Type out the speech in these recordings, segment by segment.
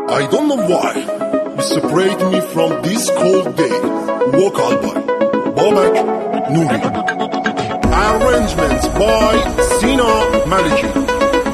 I don't know why you separate me from this cold day. Vocal by Babak Nouri. Arrangement by Sina Maliki.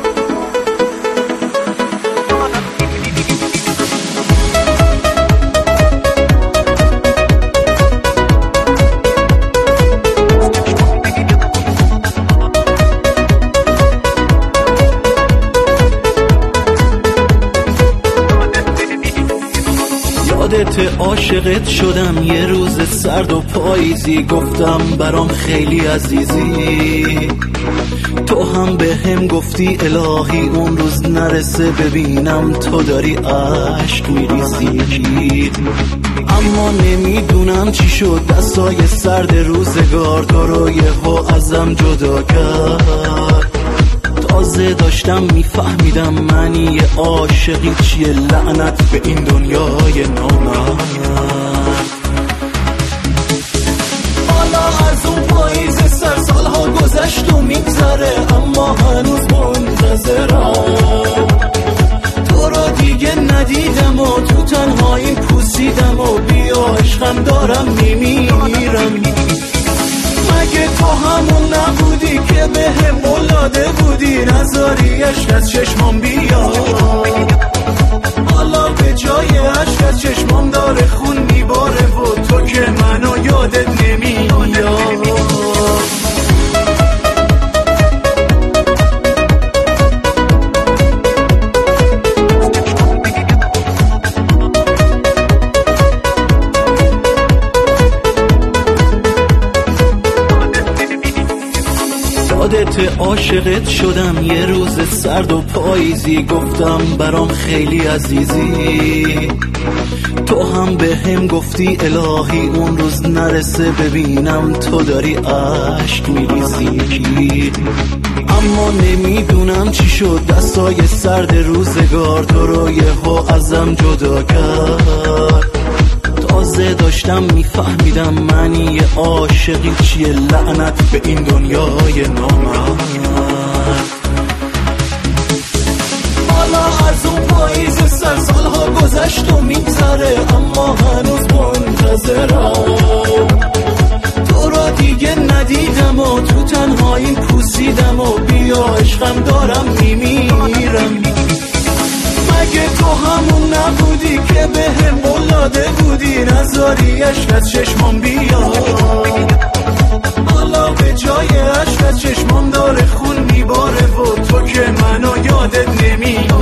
یادت عاشقت شدم یه روز سرد و پاییزی، گفتم برام خیلی عزیزی. تو هم به هم گفتی الهی اون روز نرسه ببینم تو داری عشق میریزی. اما نمیدونم چی شد، دستای سرد روزگار تو رو یهو ازم جدا کرد. تازه داشتم میفهمیدم معنی عاشقی چیه، لعنت به این دنیای نامرد. حالا از اون پاییز سر سالها گذشت و میگذره، اما هنوز منتظرم. تو رو دیگه ندیدم و تو تنهایی پوسیدم و بیا عشقم دارم میمیرم. مگه تو همون نبودی که به هم اولاده بودی، نذاری عشق از چشمام بیا. حالا به جای عشق از چشمام داره خون میباره و تو که منو یادت نمیاد. یادت عاشقت شدم یه روز سرد و پاییزی، گفتم برام خیلی عزیزی. تو هم به هم گفتی الهی اون روز نرسه ببینم تو داری عشق میریزی. اما نمیدونم چی شد، دستای سرد روزگار تو رو یهو ازم جدا کرد. تازه داشتم میفهمیدم معنی عاشقی چیه، لعنت به این دنیای نامرد. حالا از اون پاییز سر سالها گذشت و میگذره، اما هنوز منتظرم. تو را دیگه ندیدم و تو تنهایی پوسیدم و بیا عشقم دارم میمیرم. مگه تو همون نبودی که به هم اولاده بودی، نذاری عشق از چشمام بیا. حالا به جای عشق از چشمام داره خون میباره و تو که منو یادت نمیاد.